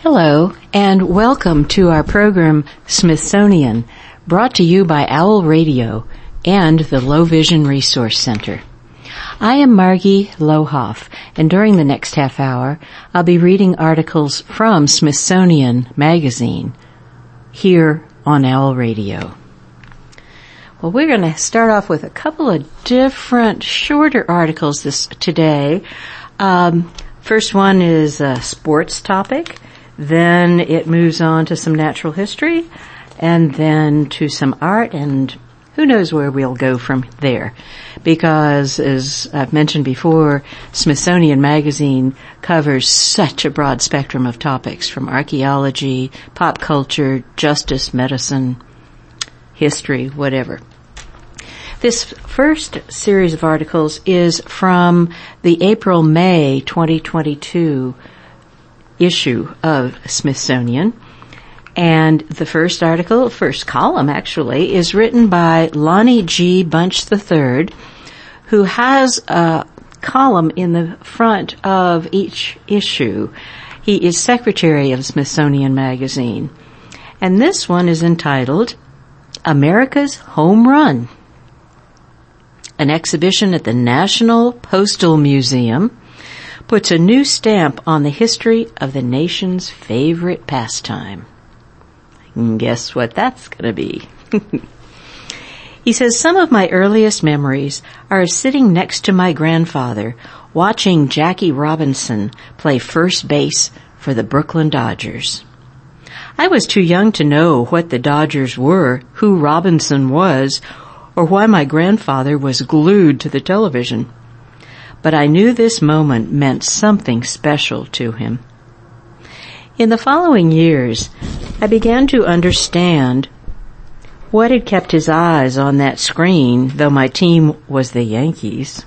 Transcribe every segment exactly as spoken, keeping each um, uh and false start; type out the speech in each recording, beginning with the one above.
Hello, and welcome to our program Smithsonian, brought to you by Owl Radio and the Low Vision Resource Center. I am Margie Lohoff, and during the next half hour, I'll be reading articles from Smithsonian Magazine here on Owl Radio. Well, we're going to start off with a couple of different shorter articles this today. Um, first one is a sports topic. Then it moves on to some natural history, and then to some art, and who knows where we'll go from there. Because, as I've mentioned before, Smithsonian Magazine covers such a broad spectrum of topics, from archaeology, pop culture, justice, medicine, history, whatever. This first series of articles is from the April-May twenty twenty-two issue of Smithsonian, and the first article, first column actually, is written by Lonnie G. Bunch the third, who has a column in the front of each issue. He is secretary of Smithsonian Magazine, and this one is entitled America's Home Run. An exhibition at the National Postal Museum puts a new stamp on the history of the nation's favorite pastime. And guess what that's going to be? He says, some of my earliest memories are sitting next to my grandfather watching Jackie Robinson play first base for the Brooklyn Dodgers. I was too young to know what the Dodgers were, who Robinson was, or why my grandfather was glued to the television. But I knew this moment meant something special to him. In the following years, I began to understand what had kept his eyes on that screen, though my team was the Yankees.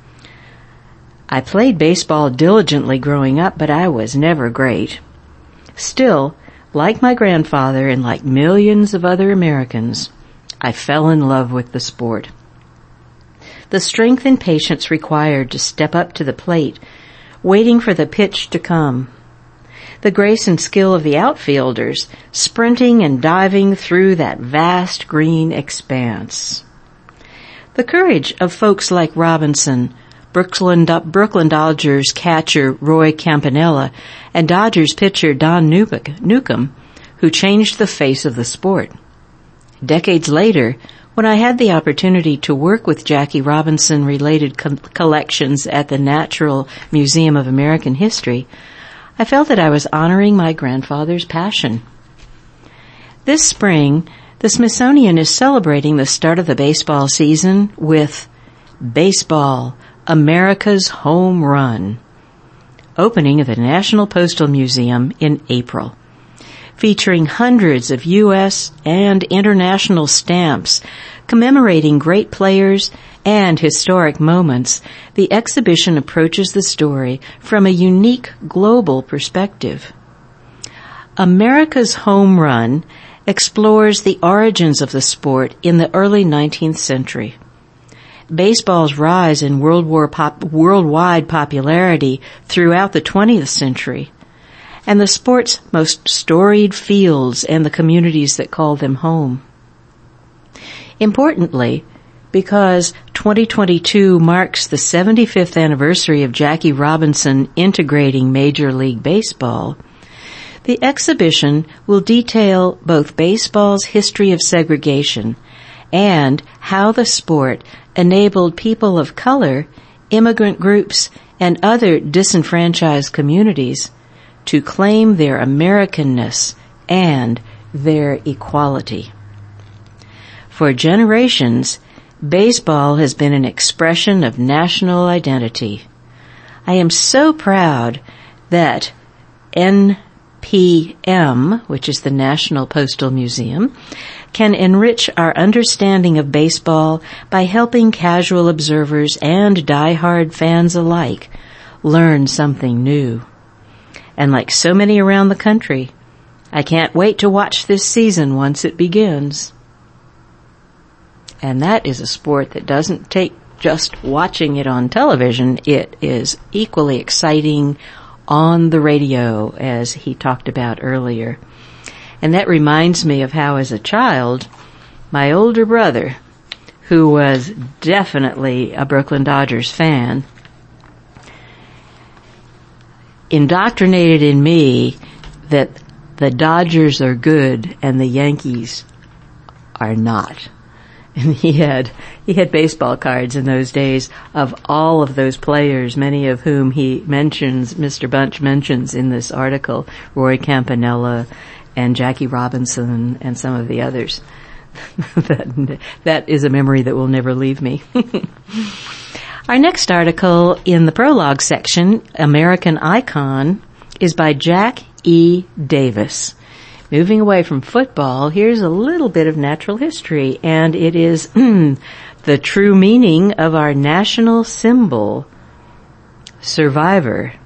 I played baseball diligently growing up, but I was never great. Still, like my grandfather and like millions of other Americans, I fell in love with the sport. The strength and patience required to step up to the plate, waiting for the pitch to come. The grace and skill of the outfielders, sprinting and diving through that vast green expanse. The courage of folks like Robinson, Brooklyn, Brooklyn Dodgers catcher Roy Campanella, and Dodgers pitcher Don Newcomb, who changed the face of the sport. Decades later, when I had the opportunity to work with Jackie Robinson-related co- collections at the Natural Museum of American History, I felt that I was honoring my grandfather's passion. This spring, the Smithsonian is celebrating the start of the baseball season with Baseball, America's Home Run, opening at the National Postal Museum in April. Featuring hundreds of U S and international stamps commemorating great players and historic moments, the exhibition approaches the story from a unique global perspective. America's Home Run explores the origins of the sport in the early nineteenth century. Baseball's rise in world war pop- worldwide popularity throughout the twentieth century, and the sport's most storied fields and the communities that call them home. Importantly, because twenty twenty-two marks the seventy-fifth anniversary of Jackie Robinson integrating Major League Baseball, the exhibition will detail both baseball's history of segregation and how the sport enabled people of color, immigrant groups, and other disenfranchised communities to claim their Americanness and their equality. For generations, baseball has been an expression of national identity. I am so proud that N P M, which is the National Postal Museum, can enrich our understanding of baseball by helping casual observers and die-hard fans alike learn something new. And like so many around the country, I can't wait to watch this season once it begins. And that is a sport that doesn't take just watching it on television. It is equally exciting on the radio, as he talked about earlier. And that reminds me of how, as a child, my older brother, who was definitely a Brooklyn Dodgers fan, indoctrinated in me that the Dodgers are good and the Yankees are not. And he had, he had baseball cards in those days of all of those players, many of whom he mentions, Mister Bunch mentions in this article, Roy Campanella and Jackie Robinson and some of the others. that, that is a memory that will never leave me. Our next article in the prologue section, American Icon, is by Jack E. Davis. Moving away from football, here's a little bit of natural history, and it is mm, the true meaning of our national symbol, survivor.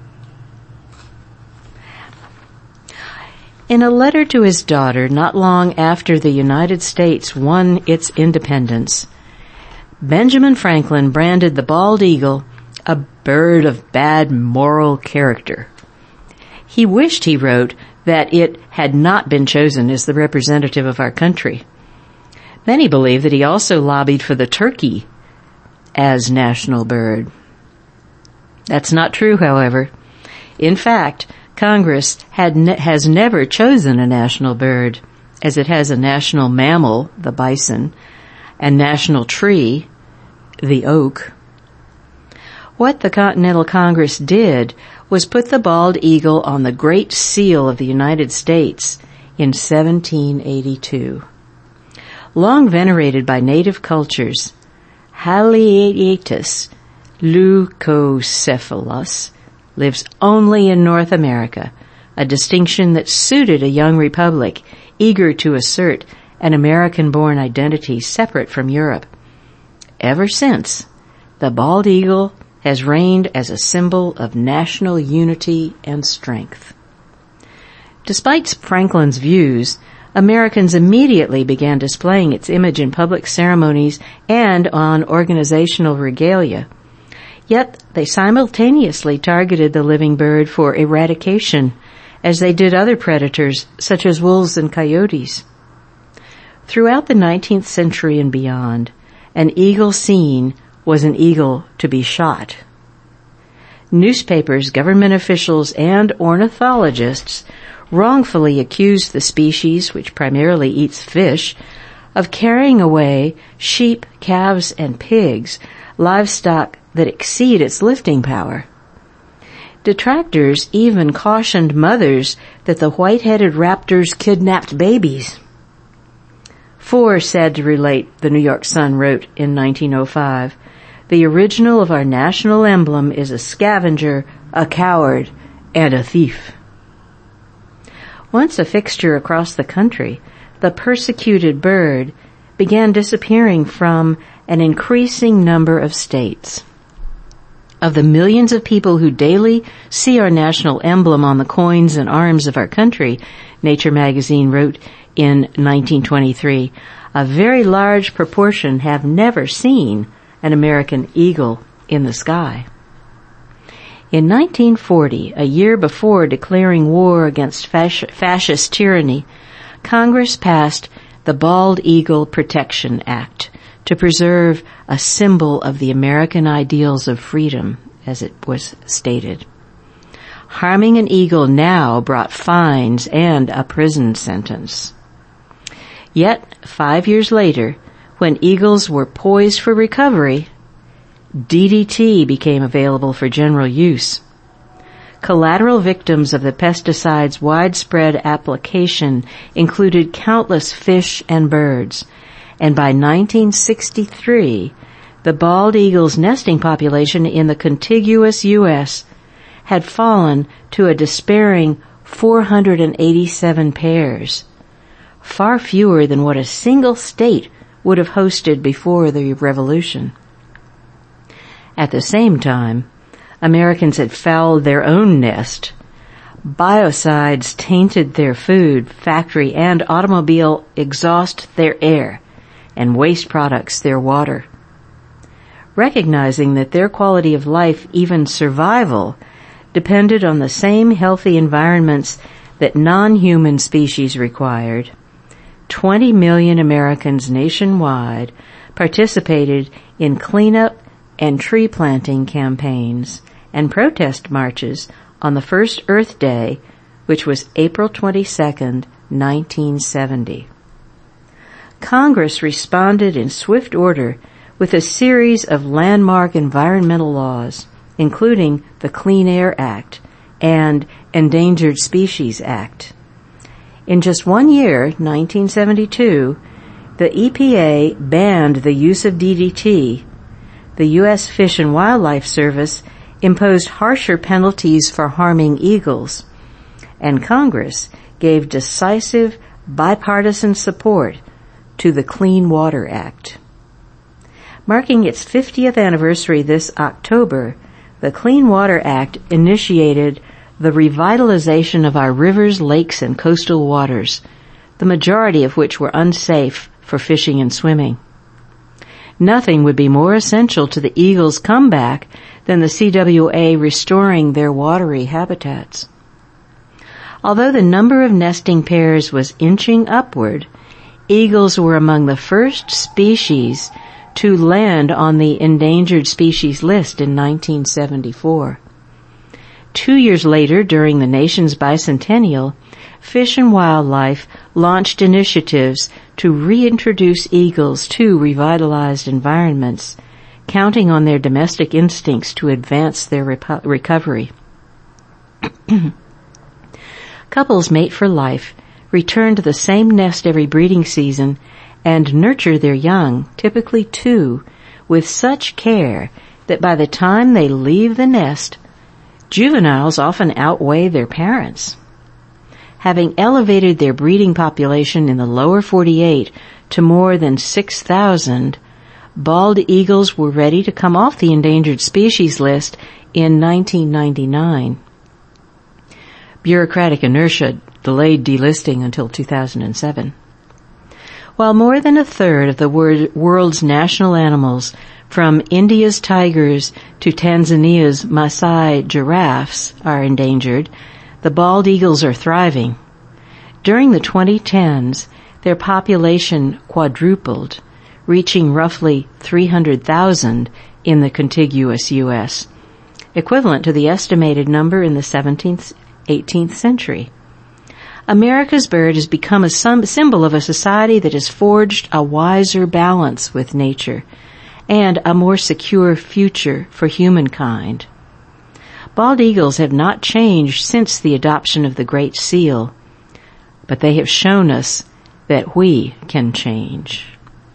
In a letter to his daughter not long after the United States won its independence, Benjamin Franklin branded the bald eagle a bird of bad moral character. He wished, he wrote, that it had not been chosen as the representative of our country. Many believe that he also lobbied for the turkey as national bird. That's not true, however. In fact, Congress had ne- has never chosen a national bird, as it has a national mammal, the bison, and national tree, the oak. What the Continental Congress did was put the bald eagle on the Great Seal of the United States in seventeen eighty-two. Long venerated by native cultures, Haliaeetus leucocephalus lives only in North America, a distinction that suited a young republic eager to assert an American-born identity separate from Europe. Ever since, the bald eagle has reigned as a symbol of national unity and strength. Despite Franklin's views, Americans immediately began displaying its image in public ceremonies and on organizational regalia. Yet they simultaneously targeted the living bird for eradication, as they did other predators such as wolves and coyotes. Throughout the nineteenth century and beyond, an eagle seen was an eagle to be shot. Newspapers, government officials, and ornithologists wrongfully accused the species, which primarily eats fish, of carrying away sheep, calves, and pigs, livestock that exceed its lifting power. Detractors even cautioned mothers that the white-headed raptors kidnapped babies. For, sad to relate, the New York Sun wrote in nineteen oh five, the original of our national emblem is a scavenger, a coward, and a thief. Once a fixture across the country, the persecuted bird began disappearing from an increasing number of states. Of the millions of people who daily see our national emblem on the coins and arms of our country, Nature magazine wrote in nineteen twenty-three, a very large proportion have never seen an American eagle in the sky. In nineteen forty, a year before declaring war against fasc- fascist tyranny, Congress passed the Bald Eagle Protection Act to preserve a symbol of the American ideals of freedom, as it was stated. Harming an eagle now brought fines and a prison sentence. Yet, five years later, when eagles were poised for recovery, D D T became available for general use. Collateral victims of the pesticide's widespread application included countless fish and birds, and by nineteen sixty-three, the bald eagle's nesting population in the contiguous U S had fallen to a despairing four hundred eighty-seven pairs, far fewer than what a single state would have hosted before the revolution. At the same time, Americans had fouled their own nest. Biocides tainted their food, factory, and automobile exhaust their air, and waste products their water. Recognizing that their quality of life, even survival, depended on the same healthy environments that non-human species required, twenty million Americans nationwide participated in cleanup and tree planting campaigns and protest marches on the first Earth Day, which was April twenty-second, nineteen seventy. Congress responded in swift order with a series of landmark environmental laws, including the Clean Air Act and Endangered Species Act. In just one year, nineteen seventy-two, the E P A banned the use of D D T. The U S Fish and Wildlife Service imposed harsher penalties for harming eagles, and Congress gave decisive bipartisan support to the Clean Water Act. Marking its fiftieth anniversary this October, the Clean Water Act initiated the revitalization of our rivers, lakes, and coastal waters, the majority of which were unsafe for fishing and swimming. Nothing would be more essential to the eagles' comeback than the C W A restoring their watery habitats. Although the number of nesting pairs was inching upward, eagles were among the first species to land on the endangered species list in nineteen seventy-four. Two years later, during the nation's bicentennial, Fish and Wildlife launched initiatives to reintroduce eagles to revitalized environments, counting on their domestic instincts to advance their repo- recovery. Couples mate for life, return to the same nest every breeding season, and nurture their young, typically two, with such care that by the time they leave the nest, juveniles often outweigh their parents. Having elevated their breeding population in the lower forty-eight to more than six thousand, bald eagles were ready to come off the endangered species list in nineteen ninety-nine. Bureaucratic inertia delayed delisting until two thousand seven. While more than a third of the world's national animals, from India's tigers to Tanzania's Maasai giraffes, are endangered, the bald eagles are thriving. During the twenty tens, their population quadrupled, reaching roughly three hundred thousand in the contiguous U S, equivalent to the estimated number in the seventeenth, eighteenth century. America's bird has become a symbol of a society that has forged a wiser balance with nature and a more secure future for humankind. Bald eagles have not changed since the adoption of the Great Seal, but they have shown us that we can change.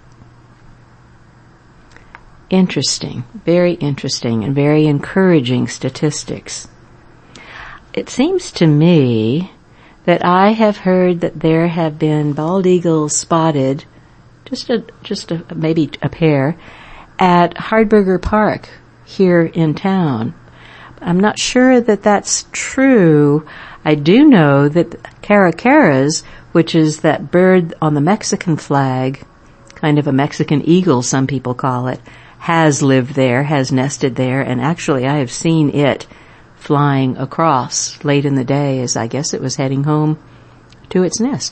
Interesting, very interesting, and very encouraging statistics. It seems to me that I have heard that there have been bald eagles spotted, just a, just a, maybe a pair, at Hardberger Park here in town. I'm not sure that that's true. I do know that caracaras, which is that bird on the Mexican flag, kind of a Mexican eagle, some people call it, has lived there, has nested there, and actually I have seen it flying across late in the day as I guess it was heading home to its nest.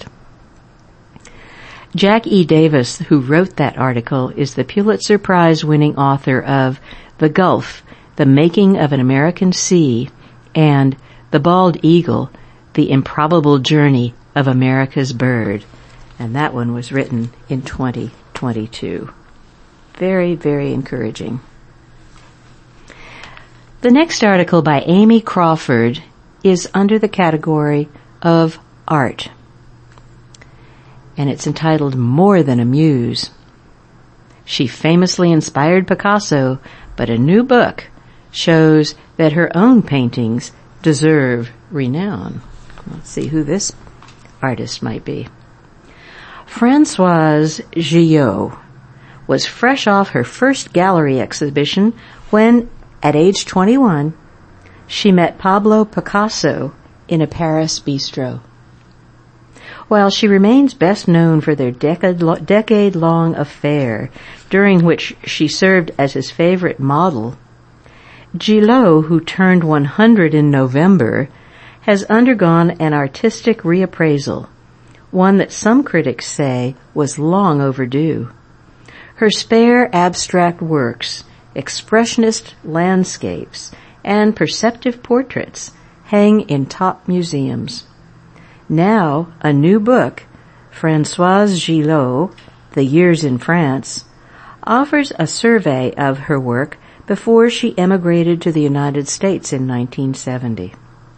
Jack E. Davis, who wrote that article, is the Pulitzer Prize-winning author of The Gulf, The Making of an American Sea, and The Bald Eagle, The Improbable Journey of America's Bird. And that one was written in twenty twenty-two. Very, very encouraging. The next article by Amy Crawford is under the category of art, and it's entitled More Than a Muse. She famously inspired Picasso, but a new book shows that her own paintings deserve renown. Let's see who this artist might be. Françoise Gillot was fresh off her first gallery exhibition when, at age twenty-one, she met Pablo Picasso in a Paris bistro. While she remains best known for their decade, decade-long affair, during which she served as his favorite model, Gillot, who turned one hundred in November, has undergone an artistic reappraisal, one that some critics say was long overdue. Her spare abstract works, expressionist landscapes, and perceptive portraits hang in top museums. Now, a new book, Françoise Gillot, The Years in France, offers a survey of her work before she emigrated to the United States in nineteen seventy.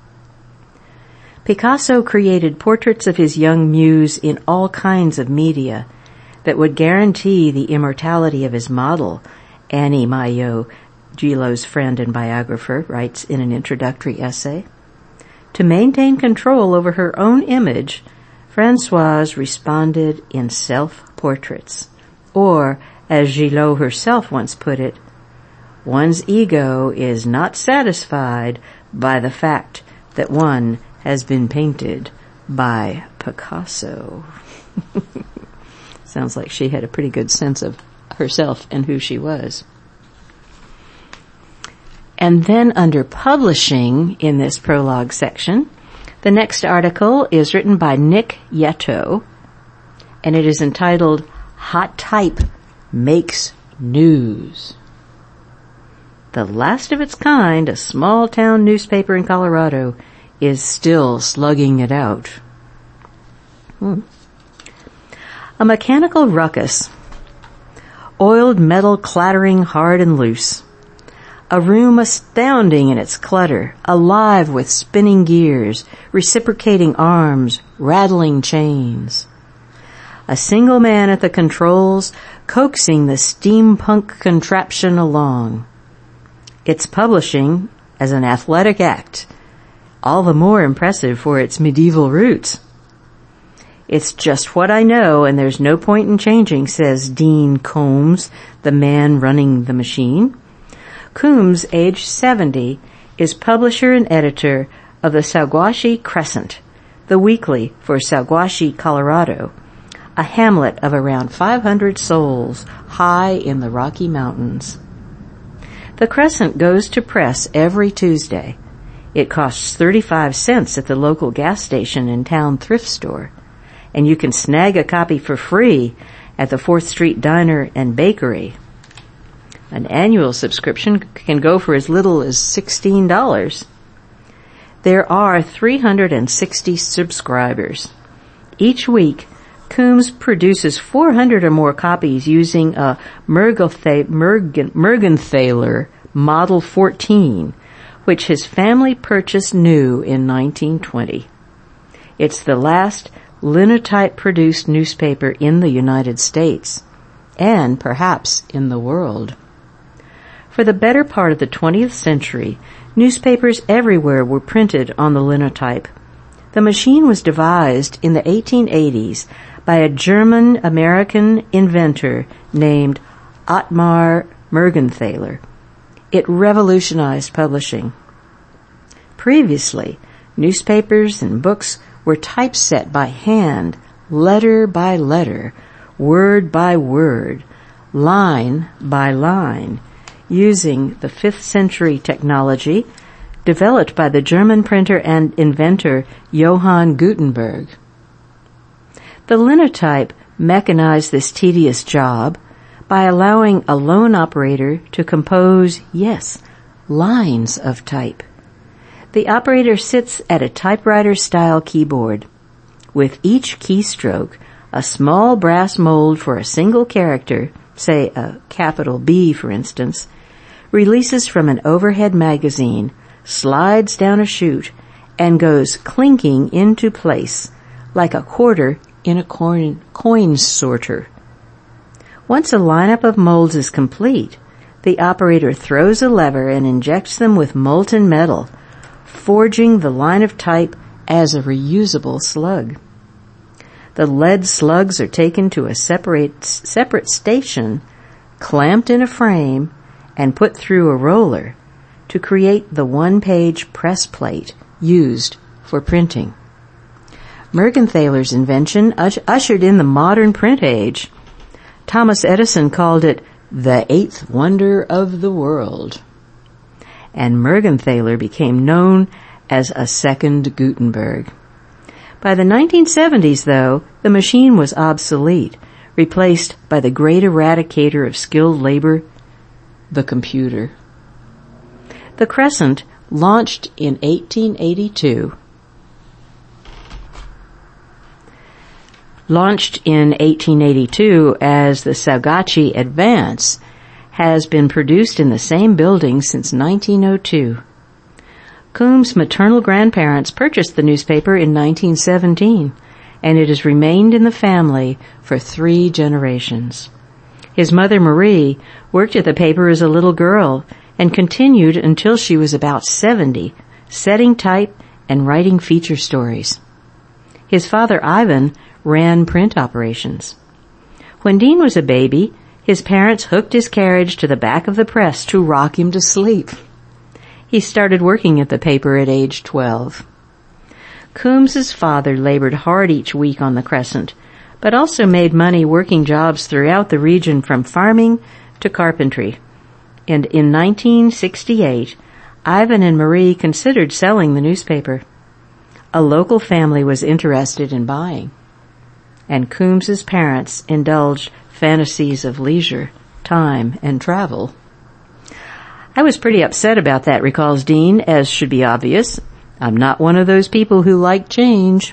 Picasso created portraits of his young muse in all kinds of media that would guarantee the immortality of his model, Annie Maillot, Gillot's friend and biographer, writes in an introductory essay. To maintain control over her own image, Françoise responded in self-portraits, or, as Gillot herself once put it, one's ego is not satisfied by the fact that one has been painted by Picasso. Sounds like she had a pretty good sense of herself and who she was. And then under publishing in this prologue section, the next article is written by Nick Yetto, and it is entitled Hot Type Makes News. The last of its kind, a small-town newspaper in Colorado, is still slugging it out. Hmm. A mechanical ruckus. Oiled metal clattering hard and loose. A room astounding in its clutter, alive with spinning gears, reciprocating arms, rattling chains. A single man at the controls, coaxing the steampunk contraption along. Its publishing as an athletic act, all the more impressive for its medieval roots. It's just what I know, and there's no point in changing, says Dean Combs, the man running the machine. Combs, age seventy, is publisher and editor of the Saguache Crescent, the weekly for Saguache, Colorado, a hamlet of around five hundred souls high in the Rocky Mountains. The Crescent goes to press every Tuesday. It costs thirty-five cents at the local gas station and town thrift store, and you can snag a copy for free at the fourth Street Diner and Bakery. An annual subscription can go for as little as sixteen dollars. There are three hundred sixty subscribers. Each week, Coombs produces four hundred or more copies using a Mergenthaler Model fourteen, which his family purchased new in nineteen twenty. It's the last linotype-produced newspaper in the United States, and perhaps in the world. For the better part of the twentieth century, newspapers everywhere were printed on the linotype. The machine was devised in the eighteen eighties by a German-American inventor named Ottmar Mergenthaler. It revolutionized publishing. Previously, newspapers and books were typeset by hand, letter by letter, word by word, line by line, using the fifth century technology developed by the German printer and inventor Johann Gutenberg. The linotype mechanized this tedious job by allowing a lone operator to compose, yes, lines of type. The operator sits at a typewriter-style keyboard. With each keystroke, a small brass mold for a single character, say a capital B for instance, releases from an overhead magazine, slides down a chute, and goes clinking into place like a quarter in a coin, coin sorter. Once a lineup of molds is complete, the operator throws a lever and injects them with molten metal, forging the line of type as a reusable slug. The lead slugs are taken to a separate, separate station, clamped in a frame, and put through a roller to create the one-page press plate used for printing. Mergenthaler's invention ush- ushered in the modern print age. Thomas Edison called it the eighth wonder of the world. and Mergenthaler became known as a second Gutenberg. By the nineteen seventies, though, the machine was obsolete, replaced by the great eradicator of skilled labor, the computer. The Crescent, launched in eighteen eighty-two, launched in eighteen eighty-two as the Saugachi Advance, has been produced in the same building since nineteen oh two. Coombs' maternal grandparents purchased the newspaper in nineteen seventeen, and it has remained in the family for three generations. His mother, Marie, worked at the paper as a little girl and continued until she was about seventy, setting type and writing feature stories. His father, Ivan, ran print operations. When Dean was a baby, his parents hooked his carriage to the back of the press to rock him to sleep. He started working at the paper at age twelve. Coombs's father labored hard each week on the Crescent, but also made money working jobs throughout the region from farming to carpentry. And in nineteen sixty-eight, Ivan and Marie considered selling the newspaper. A local family was interested in buying, and Coombs's parents indulged fantasies of leisure, time, and travel. I was pretty upset about that, recalls Dean, as should be obvious. I'm not one of those people who like change.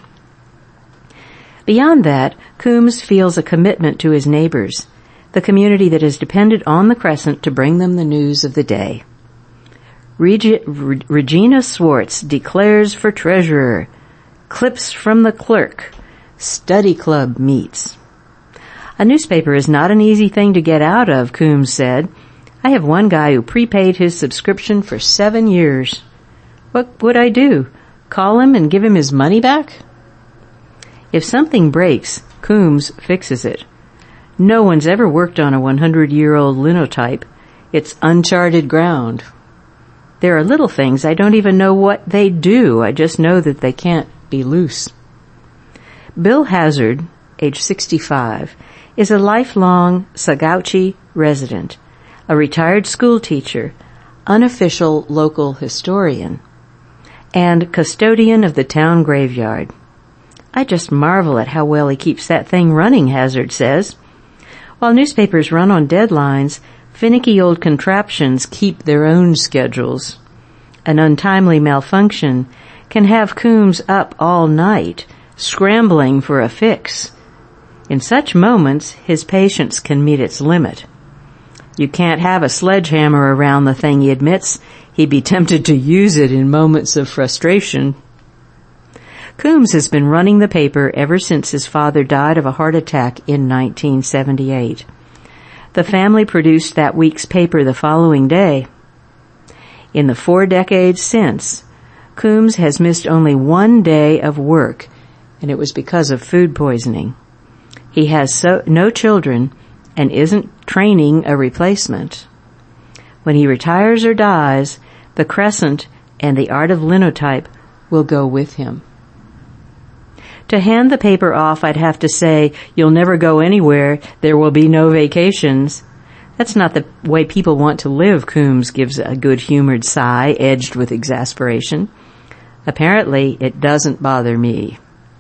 Beyond that, Coombs feels a commitment to his neighbors, the community that has depended on the Crescent to bring them the news of the day. Regi- Re- Regina Swartz declares for treasurer. Clips from the clerk. Study club meets. A newspaper is not an easy thing to get out of, Coombs said. I have one guy who prepaid his subscription for seven years. What would I do? Call him and give him his money back? If something breaks, Coombs fixes it. No one's ever worked on a hundred-year-old linotype. It's uncharted ground. There are little things I don't even know what they do. I just know that they can't be loose. Bill Hazard, age sixty-five, is a lifelong Saugachi resident, a retired school teacher, unofficial local historian, and custodian of the town graveyard. I just marvel at how well he keeps that thing running, Hazard says. While newspapers run on deadlines, finicky old contraptions keep their own schedules. An untimely malfunction can have Coombs up all night, scrambling for a fix. In such moments, his patience can meet its limit. You can't have a sledgehammer around the thing, he admits. He'd be tempted to use it in moments of frustration. Coombs has been running the paper ever since his father died of a heart attack in nineteen seventy-eight. The family produced that week's paper the following day. In the four decades since, Coombs has missed only one day of work, and it was because of food poisoning. He has so, no children and isn't training a replacement. When he retires or dies, the Crescent and the art of linotype will go with him. To hand the paper off, I'd have to say, you'll never go anywhere, there will be no vacations. That's not the way people want to live, Coombs gives a good-humored sigh, edged with exasperation. Apparently, it doesn't bother me.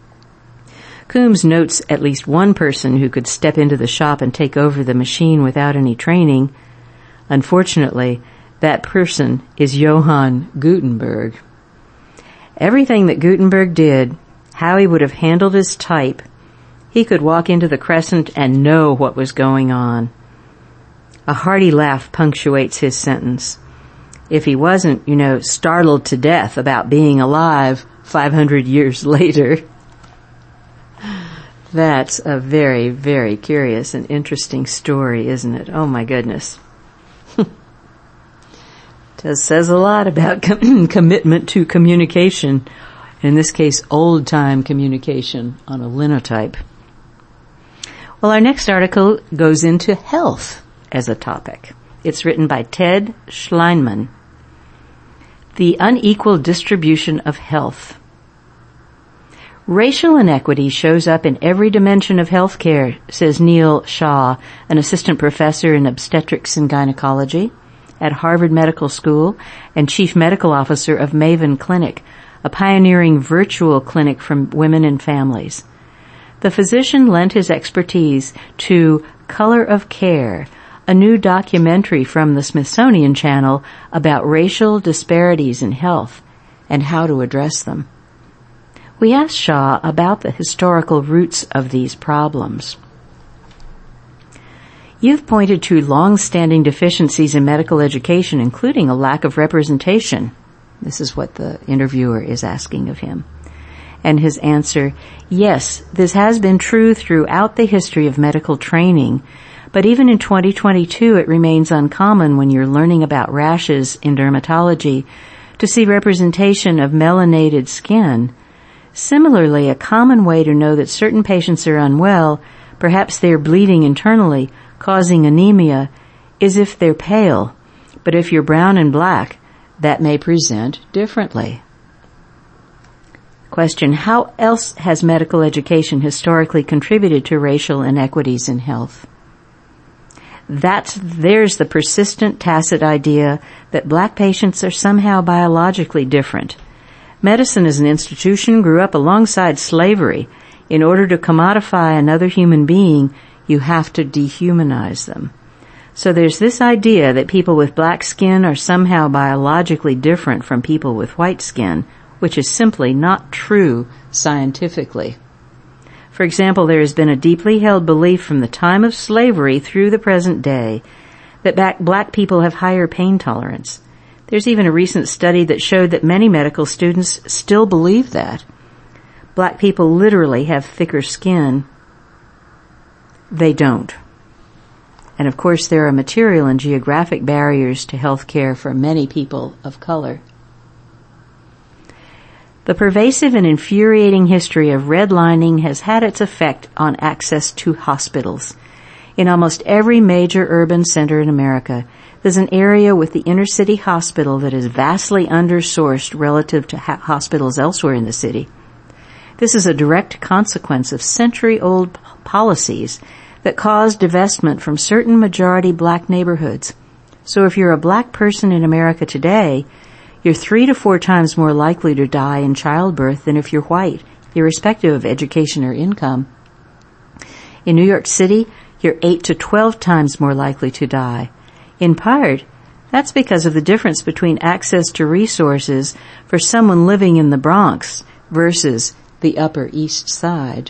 Coombs notes at least one person who could step into the shop and take over the machine without any training. Unfortunately, that person is Johann Gutenberg. Everything that Gutenberg did, how he would have handled his type, he could walk into the Crescent and know what was going on. A hearty laugh punctuates his sentence. If he wasn't, you know, startled to death about being alive five hundred years later. That's a very, very curious and interesting story, isn't it? Oh my goodness. It says a lot about com- commitment to communication. In this case, old-time communication on a linotype. Well, our next article goes into health as a topic. It's written by Ted Schleinman. The unequal distribution of health. Racial inequity shows up in every dimension of healthcare, says Neil Shaw, an assistant professor in obstetrics and gynecology at Harvard Medical School and Chief Medical Officer of Maven Clinic, a pioneering virtual clinic for women and families. The physician lent his expertise to Color of Care, a new documentary from the Smithsonian Channel about racial disparities in health and how to address them. We asked Shah about the historical roots of these problems. You've pointed to long-standing deficiencies in medical education, including a lack of representation. This is what the interviewer is asking of him. And his answer, yes, this has been true throughout the history of medical training, but even in twenty twenty-two it remains uncommon when you're learning about rashes in dermatology to see representation of melanated skin. Similarly, a common way to know that certain patients are unwell, perhaps they're bleeding internally, causing anemia, is if they're pale. But if you're brown and black, that may present differently. Question, how else has medical education historically contributed to racial inequities in health? That's, there's the persistent tacit idea that black patients are somehow biologically different. Medicine as an institution grew up alongside slavery. In order to commodify another human being, you have to dehumanize them. So there's this idea that people with black skin are somehow biologically different from people with white skin, which is simply not true scientifically. For example, there has been a deeply held belief from the time of slavery through the present day that black people have higher pain tolerance. There's even a recent study that showed that many medical students still believe that. Black people literally have thicker skin. They don't. And of course, there are material and geographic barriers to health care for many people of color. The pervasive and infuriating history of redlining has had its effect on access to hospitals. In almost every major urban center in America, there's an area with the inner city hospital that is vastly undersourced relative to ha- hospitals elsewhere in the city. This is a direct consequence of century-old p- policies that caused divestment from certain majority black neighborhoods. So if you're a black person in America today, you're three to four times more likely to die in childbirth than if you're white, irrespective of education or income. In New York City, you're eight to twelve times more likely to die. In part, that's because of the difference between access to resources for someone living in the Bronx versus the Upper East Side.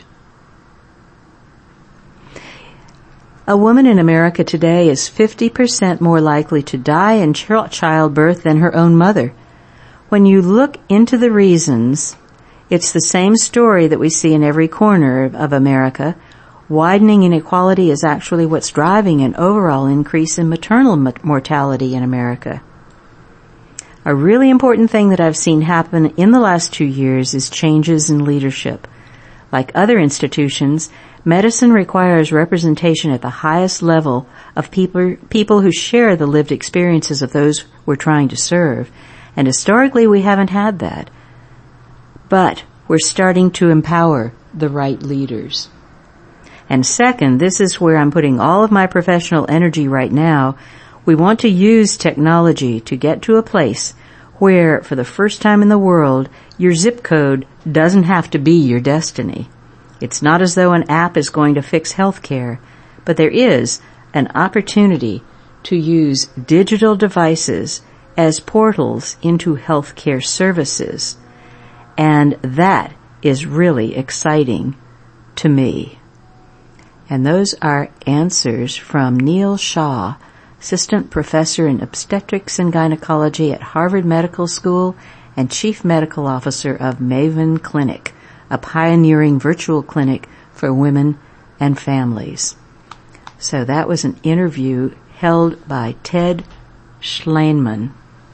A woman in America today is fifty percent more likely to die in ch- childbirth than her own mother. When you look into the reasons, it's the same story that we see in every corner of America. Widening inequality is actually what's driving an overall increase in maternal mortality in America. A really important thing that I've seen happen in the last two years is changes in leadership. Like other institutions, medicine requires representation at the highest level of people, people who share the lived experiences of those we're trying to serve. And historically, we haven't had that. But we're starting to empower the right leaders. And second, this is where I'm putting all of my professional energy right now. We want to use technology to get to a place where, for the first time in the world, your zip code doesn't have to be your destiny. It's not as though an app is going to fix healthcare, but there is an opportunity to use digital devices as portals into healthcare services. And that is really exciting to me. And those are answers from Neil Shah, Assistant Professor in Obstetrics and Gynecology at Harvard Medical School and Chief Medical Officer of Maven Clinic, a pioneering virtual clinic for women and families. So that was an interview held by Ted Schlanman.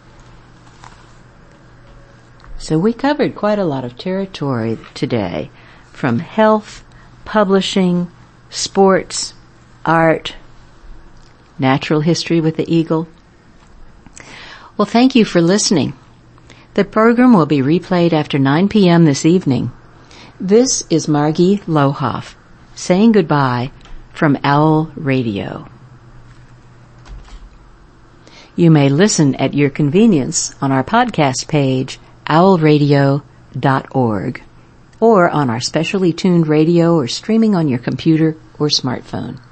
So we covered quite a lot of territory today, from health, publishing, sports, art, natural history with the eagle. Well, thank you for listening. The program will be replayed after nine p.m. this evening. This is Margie Lohoff saying goodbye from Owl Radio. You may listen at your convenience on our podcast page, owl radio dot org, or on our specially tuned radio or streaming on your computer or smartphone.